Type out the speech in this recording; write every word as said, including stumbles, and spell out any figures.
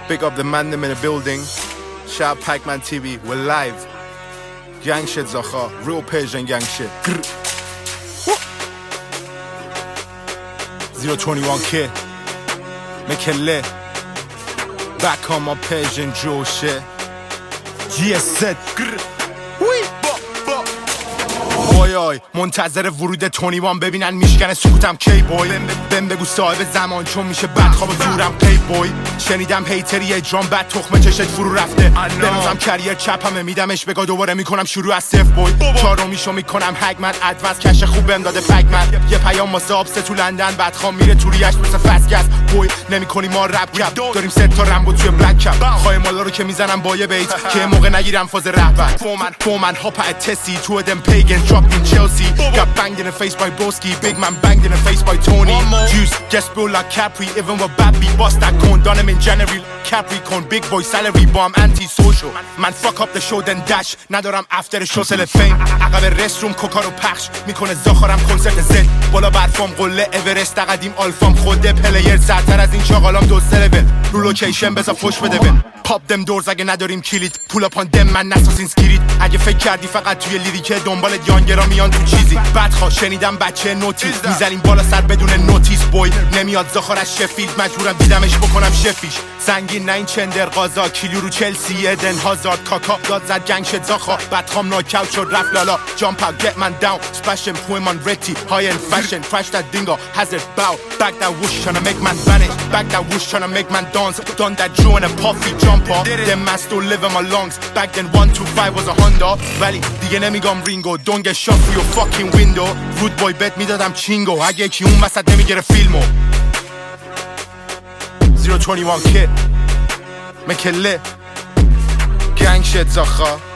Big up the man them in the building. Shout out Pac-Man T V, we're live. Gang shit Zacha, real Persian gang shit. zero twenty-one kid, make it lit. Back on my Persian Joe shit. G S Z. اوی اوی منتظر ورود تونی وان ببینن میشکنه سکوتم کی بوی بهم بگو صاحب زمان چون میشه بدخواب زورم قیب بوی شنیدم هیتری اجرام بد تخمه چشت فرو رفته بنازم کریر چپمه میدمش بگا دوباره میکنم شروع از صفر بوی چهارمیشو میکنم هگمن ادوانس کش خوب بهم داده پگمن یه پیام واسه آبسه تو لندن بدخوام میره تو ریش مثل فسگز بوی نمیکنی ما رپ کپ داریم سه تا رمبو توی بلک کپ خواهی مالا رو که میزنم با یه بیت که موقع نگیرم فاز رهبر فومن فومن هاپ ات تسی تو دم پیگن dropped in Chelsea got banged in the face by Broski big man banged in the face by Tony juice just spill like Capri even with Babby bust that cone done him in January Capricorn big boy salary bomb anti-social man fuck up the show then dash ندارم after the show sell fame عقب رستروم کوکا رو پخش میکنه زاخارم کنسرت زد بالا برفام قله اورست قدیم آلفام خود پلیر زدتر از این چاقالام دو سلول رو لوکیشن بذار فوش بده بن پاپ دم دورز اگه نداریم کلید پول اپان دم من نساسین سکرید اگه فکر کردی فقط توی لیریکه دنبال یانگرا میان تو چیزی بدخوا شنیدم بچه نوتیس میزنیم بالا سر بدون نوتیس بوی نمیاد زاخار از شفیلد مجبورم دیدمش بکنم شفیش سنگین نه این چندر قازا کیلو رو چلسی ادن هازارد کاکا داد زد گنگ شد زاخا بدخوام ناکاوت شد رفت لالا jump out get man down splash and put him on ready high end fashion crash that dingo hazard bow back that whoosh tryna make man vanish back that whoosh tryna make man dance done that Joe and a puffy jumper them man still live in my lungs back then one two five was a Honda valley دیگه نمیگم رینگو don't get shot through your fucking window root boy bet میدادم چینگو اگه کی اون وسط نمیگیره فیلمو zero twenty-one kid make it lit gang shit Zacha